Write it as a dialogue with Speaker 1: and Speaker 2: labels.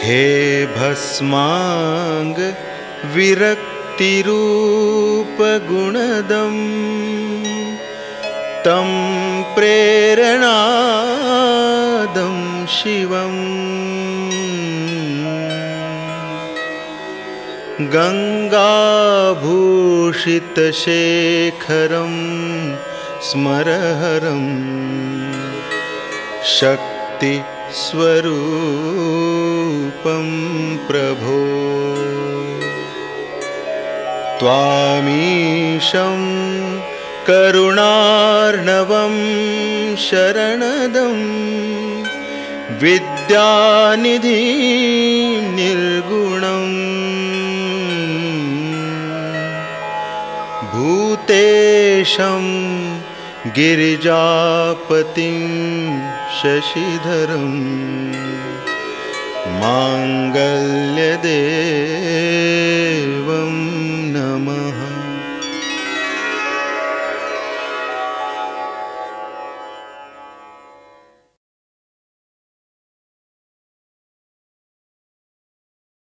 Speaker 1: हे भस्मांग विरक्तिरूपगुणदं तं प्रेरणादं शिवम् गंगाभूषितशेखरं स्मरहरं शक्तिस्वरूपं प्रभो त्वामीशं करुणार्णवं शरणदं विद्यानिधिं निर्गुणम् भूतेशं गिरिजापतिं शशिधरं माङ्गल्यदेवं